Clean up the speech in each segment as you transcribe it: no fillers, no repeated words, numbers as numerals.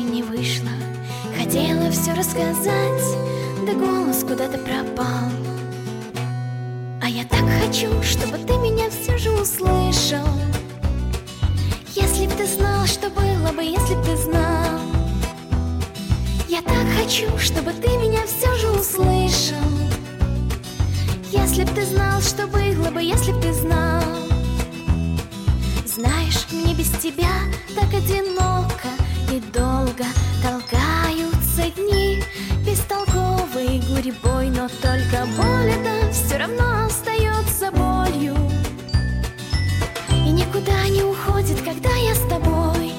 не вышло. Хотела все рассказать, да голос куда-то пропал. А я так хочу, чтобы ты меня все же услышал. Если б ты знал, что было бы, если б ты знал. Я так хочу, чтобы ты меня все же услышал. Если б ты знал, что было бы, если б ты знал. Знаешь, мне без тебя так одиноко и долго толкаются дни. Бестолковый гурьбой, но только боль эта все равно остается болью. И никуда не уходит, когда я с тобой.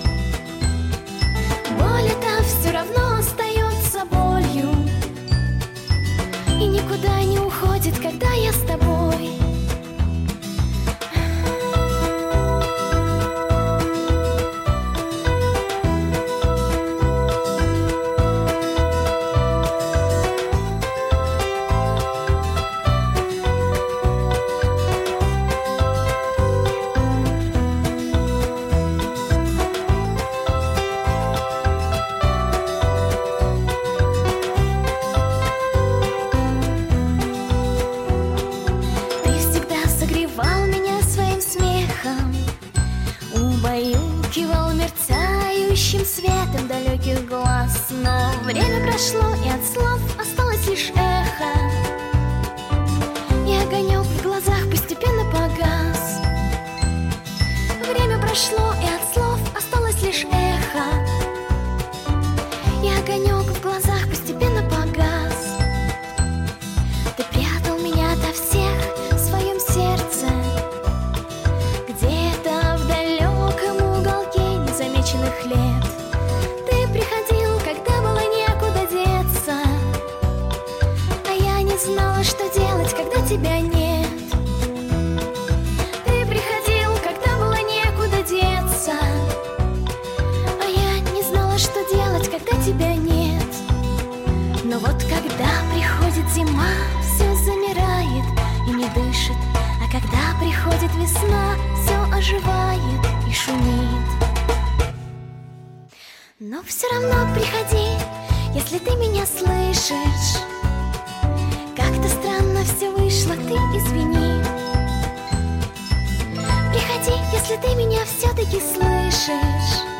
Боль эта все равно остается болью. И никуда не уходит, когда я с тобой. Убаюкивал мерцающим светом далеких глаз. Но время прошло, и от слов осталось лишь эхо. И огонек в глазах постепенно погас. Время прошло, и от слов осталось лишь эхо. И огонек в глазах постепенно погас. Ты прятал меня ото всех в своем сердце. Лет. Ты приходил, когда было некуда деться. А я не знала, что делать, когда тебя нет. Ты приходил, когда было некуда деться. А я не знала, что делать, когда тебя нет. Но вот когда приходит зима, все замирает и не дышит. А когда приходит весна, все оживает и шумит. Но все равно приходи, если ты меня слышишь. Как-то странно все вышло, ты извини. Приходи, если ты меня все-таки слышишь.